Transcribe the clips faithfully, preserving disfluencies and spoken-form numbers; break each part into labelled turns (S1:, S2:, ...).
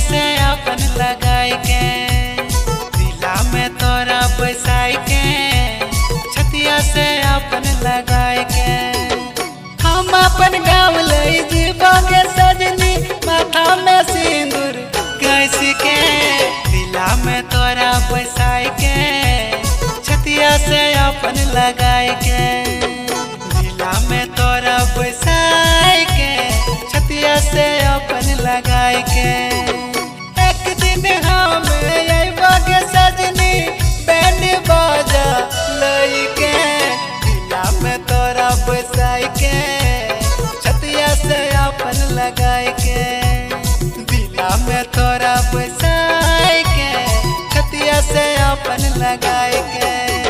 S1: से अपन लगाए के दिला में तोरा बैसाई के छतिया से अपन लगाए के हम अपन गाँव ले जीवोगे सजनी माथा में सिंदूर घस के दिला में तोरा बैसाई के छतिया से अपन लगाए के दिला में तोरा बैसाई के छतिया से अपन लगाए के एक दिन हम अइबोगे सजनी बैंड बाजा लइके दिला में तोरा बैसाई के छतिया से अपन लगाए के दिला में तोरा बैसाई के छतिया से अपन लगाए के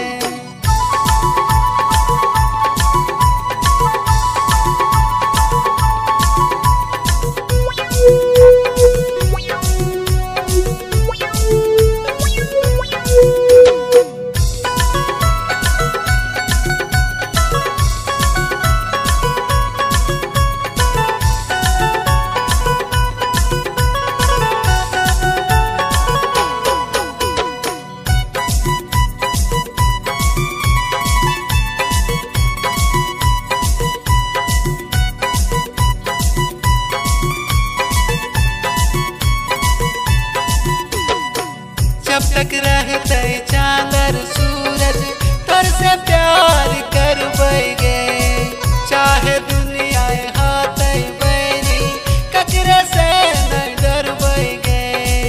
S1: जब तक रहते चांदर सूरज तोर से प्यार करबेगे चाहे दुनिया हाथ बैरी ककरे से नहीं डरबेगे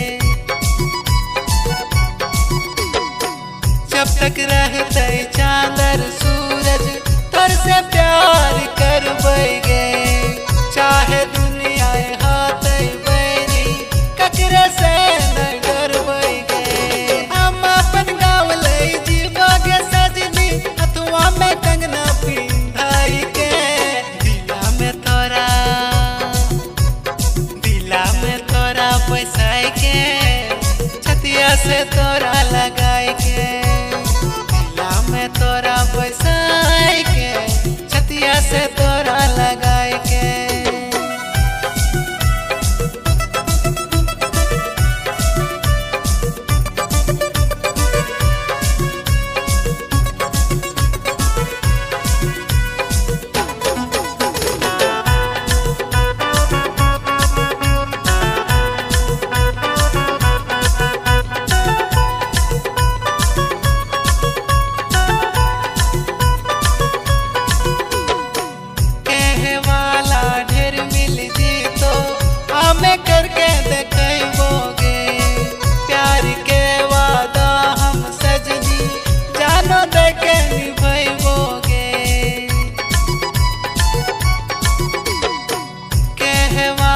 S1: जब तक रहते चांदर सूरज तोर से प्यार करबेगे चाहे दुनिया हाथ बैरी ककरे से नहीं डरबेगे में कंगना पिंधाई के दिला में तोरा दिला में तोरा बैसाई के छतिया से तोरा लगाए के दिला में तोरा बैसाई के छतिया से तोरा लगाए के करके देखबोगे प्यार के वादा हम सजनी जानो दे के निभैबोगे कहवा